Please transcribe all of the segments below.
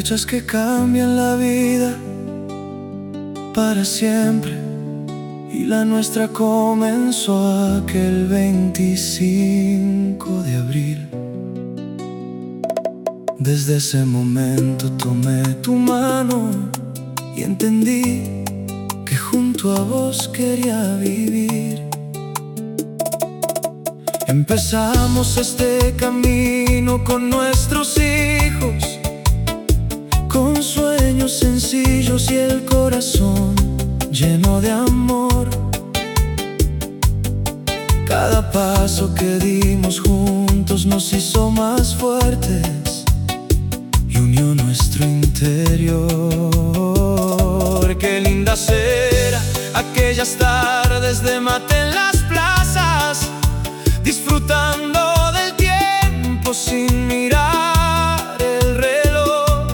fechas que cambian la vida para siempre, y la nuestra comenzó aquel 25 de abril. Desde ese momento tomé tu mano y entendí que junto a vos quería vivir. Empezamos este camino con nuestros hijos, con sueños sencillos y el corazón lleno de amor. Cada paso que dimos juntos nos hizo más fuertes y unió nuestro interior. Qué lindas eran aquellas tardes de mate en las plazas, disfrutando del tiempo sin mirar el reloj.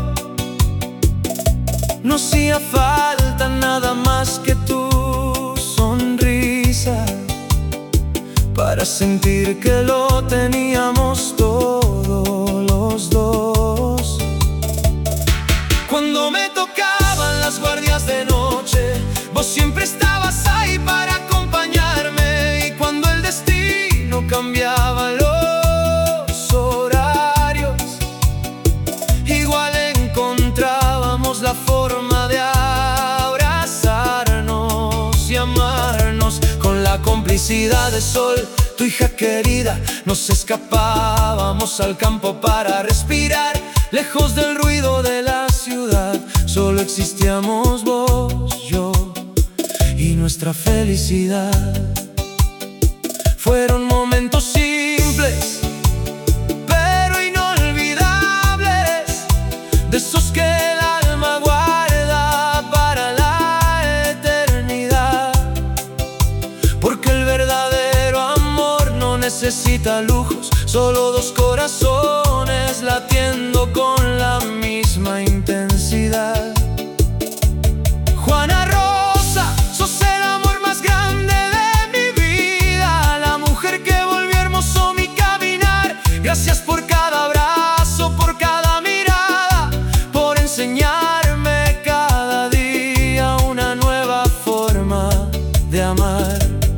No hacía falta nada más que tu sonrisa para sentir que lo teníamos todo los dos. Cuando me tocaban las guardias de noche, vos siempre estabas ahí para acompañarme. Y cuando el destino cambiaba los horarios, igual encontrábamos la forma de abrazarnos y amarnos. Con la complicidad de Sol, tu hija querida, nos escapábamos al campo para respirar. Lejos del ruido de la ciudad, solo existíamos vos, yo y nuestra felicidad. Fueron momentos simples, pero inolvidables, de esos que el alma guarda para la eternidad. Porque el verdadero amor no necesita lujos, solo dos corazones latiendo con la misma intensidad. Juana Rosa, sos el amor más grande de mi vida, la mujer que volvió hermoso mi caminar. Gracias por cada abrazo, por cada mirada, por enseñarme cada día una nueva forma de amar.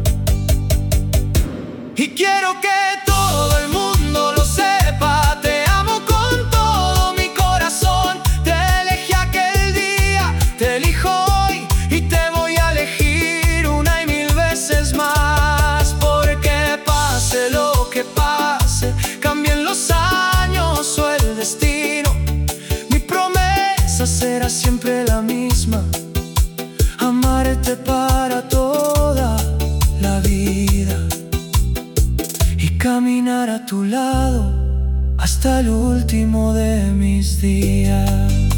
Y quiero que todo el mundo lo sepa, te amo con todo mi corazón. Te elegí aquel día, te elijo hoy y te voy a elegir una y mil veces más. Porque pase lo que pase, cambien los años o el destino, mi promesa será siempre la misma: amarte para toda la vida y caminar a tu lado hasta el último de mis días.